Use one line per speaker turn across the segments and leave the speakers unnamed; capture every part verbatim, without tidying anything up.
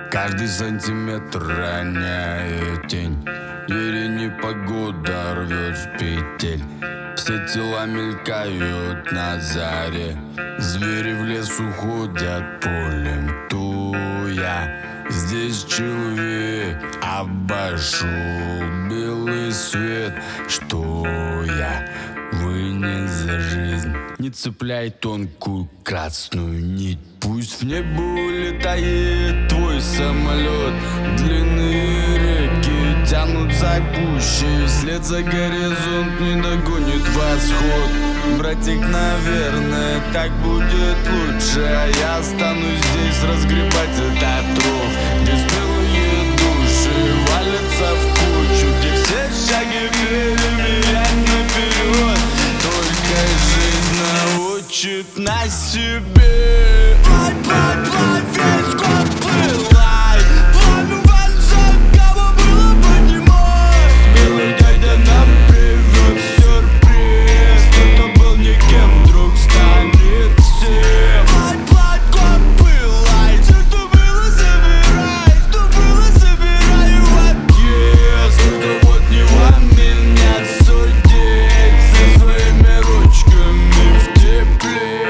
Каждый сантиметр роняет тень. Или непогода рвет с петель. Все тела мелькают на заре. Звери в лес уходят полем туя. Здесь человек обошел белый свет. Что я вынес за жизнь? Не цепляй тонкую красную нить. Пусть в небо улетает твой самолет. Длинные реки тянутся к пуще. Вслед за горизонт не догонит восход. Братик, наверное, так будет лучше. А я останусь здесь разгребать этот ров, где смелые души валятся в кучу, где все шаги переменять наперед. Только жизнь научит на себе. Плавь, плавь, плавь, весь год плывай. Пламя вальса, кого было поднимать. Смелый дядя нам привез сюрприз. Кто-то был никем, вдруг станет всем. Плавь, плавь, год пылай. Все, что было, собирай. Что было, собирай в отъезд. Только вот не вам меня судить со своими ручками в тепле.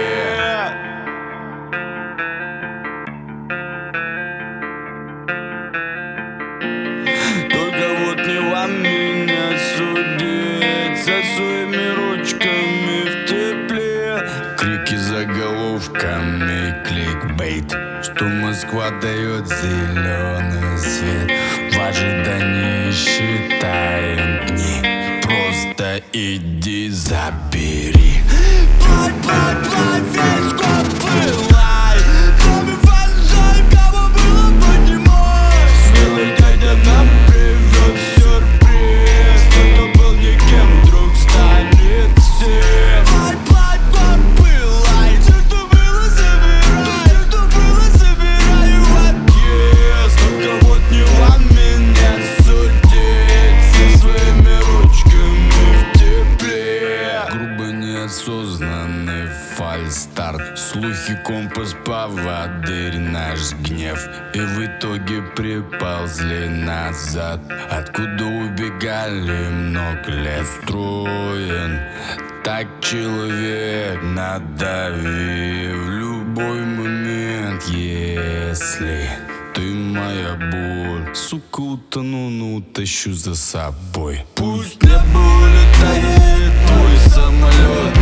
Только вот не вам меня судить со своими ручками в тепле. Крики заголовками, кликбейт, что Москва дает зеленый свет. В ожидании считаем дни. Просто иди забери. Плавь, плавь, плавь, весь год плывай. Кроме вальса, кого было поднимать. Смелый дядя нам привез сюрприз. Кто-то был никем, вдруг станет всем. Плавь, плавь, год пылай. Все, что было, собирай. Все, что было, собирай в отъезд. Только вот не вам меня судить со своими ручками в тепле. Грубо неосознанный фальстарт. Слухи, компас, поводырь, наш гнев. И в итоге приползли назад. Откуда убегали много лет строен. Так человек надави в любой момент. Если ты моя боль, сука, утону, но утащу за собой. Пусть небо улетает твой самолет.